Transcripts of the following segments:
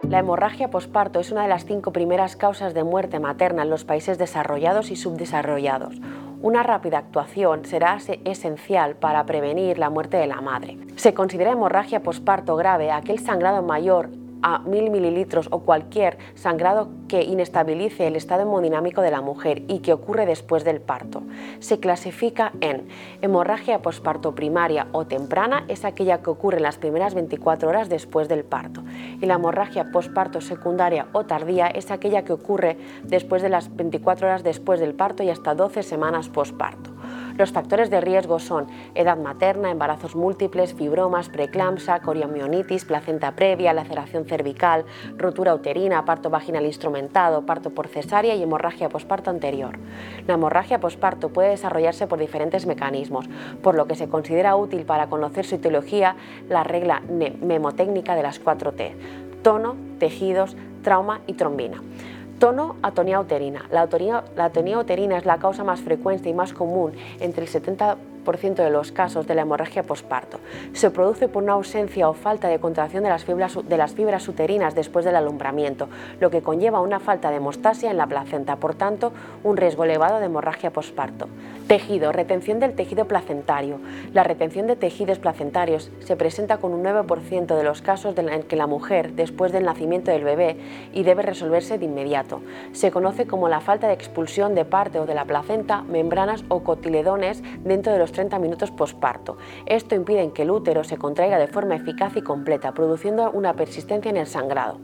La hemorragia posparto es una de las 5 primeras causas de muerte materna en los países desarrollados y subdesarrollados. Una rápida actuación será esencial para prevenir la muerte de la madre. Se considera hemorragia posparto grave aquel sangrado mayor a 1000 mililitros o cualquier sangrado que inestabilice el estado hemodinámico de la mujer y que ocurre después del parto. Se clasifica en hemorragia posparto primaria o temprana, es aquella que ocurre en las primeras 24 horas después del parto, y la hemorragia posparto secundaria o tardía es aquella que ocurre después de las 24 horas después del parto y hasta 12 semanas posparto. Los factores de riesgo son edad materna, embarazos múltiples, fibromas, preeclampsia, coriomionitis, placenta previa, laceración cervical, rotura uterina, parto vaginal instrumentado, parto por cesárea y hemorragia posparto anterior. La hemorragia posparto puede desarrollarse por diferentes mecanismos, por lo que se considera útil para conocer su etiología la regla mnemotécnica de las 4 T: tono, tejidos, trauma y trombina. Tono, atonía uterina. La atonía uterina es la causa más frecuente y más común entre el 70% de los casos de la hemorragia posparto. Se produce por una ausencia o falta de contracción de las fibras uterinas después del alumbramiento, lo que conlleva una falta de hemostasia en la placenta, por tanto, un riesgo elevado de hemorragia posparto. Tejido, retención del tejido placentario. La retención de tejidos placentarios se presenta con un 9% de los casos en que la mujer después del nacimiento del bebé y debe resolverse de inmediato. Se conoce como la falta de expulsión de parte o de la placenta, membranas o cotiledones dentro de los 30 minutos posparto. Esto impide que el útero se contraiga de forma eficaz y completa, produciendo una persistencia en el sangrado.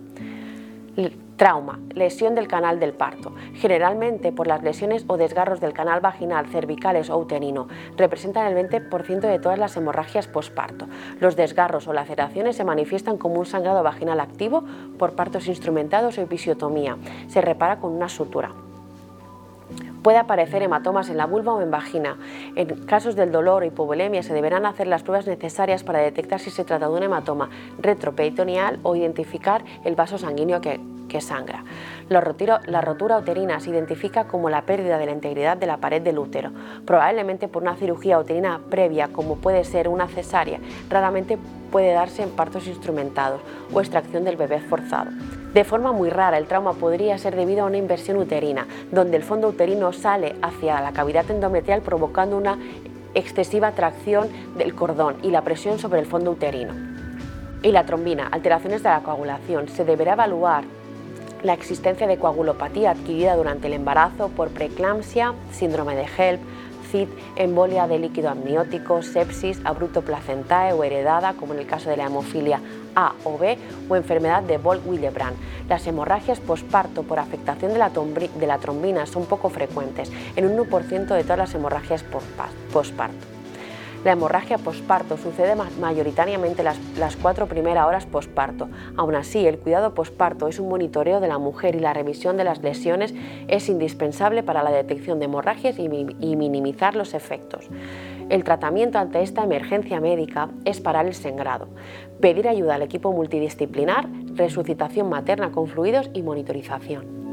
Trauma, lesión del canal del parto, generalmente por las lesiones o desgarros del canal vaginal, cervicales o uterino. Representan el 20% de todas las hemorragias posparto. Los desgarros o laceraciones se manifiestan como un sangrado vaginal activo por partos instrumentados o episiotomía. Se repara con una sutura. Puede aparecer hematomas en la vulva o en vagina. En casos del dolor o hipovolemia se deberán hacer las pruebas necesarias para detectar si se trata de un hematoma retroperitoneal o identificar el vaso sanguíneo que sangra. La rotura uterina se identifica como la pérdida de la integridad de la pared del útero, probablemente por una cirugía uterina previa, como puede ser una cesárea. Raramente puede darse en partos instrumentados o extracción del bebé forzado. De forma muy rara, el trauma podría ser debido a una inversión uterina, donde el fondo uterino sale hacia la cavidad endometrial provocando una excesiva tracción del cordón y la presión sobre el fondo uterino. Y la trombina, alteraciones de la coagulación. Se deberá evaluar la existencia de coagulopatía adquirida durante el embarazo por preeclampsia, síndrome de HELLP, CID, embolia de líquido amniótico, sepsis, abrupto placentae o heredada, como en el caso de la hemofilia A o B, o enfermedad de Bolt-Willebrand. Las hemorragias posparto por afectación de la trombina son poco frecuentes, en un 1% de todas las hemorragias posparto. La hemorragia posparto sucede mayoritariamente las 4 primeras horas posparto. Aún así, el cuidado posparto es un monitoreo de la mujer y la revisión de las lesiones es indispensable para la detección de hemorragias y minimizar los efectos. El tratamiento ante esta emergencia médica es parar el sangrado, pedir ayuda al equipo multidisciplinar, resucitación materna con fluidos y monitorización.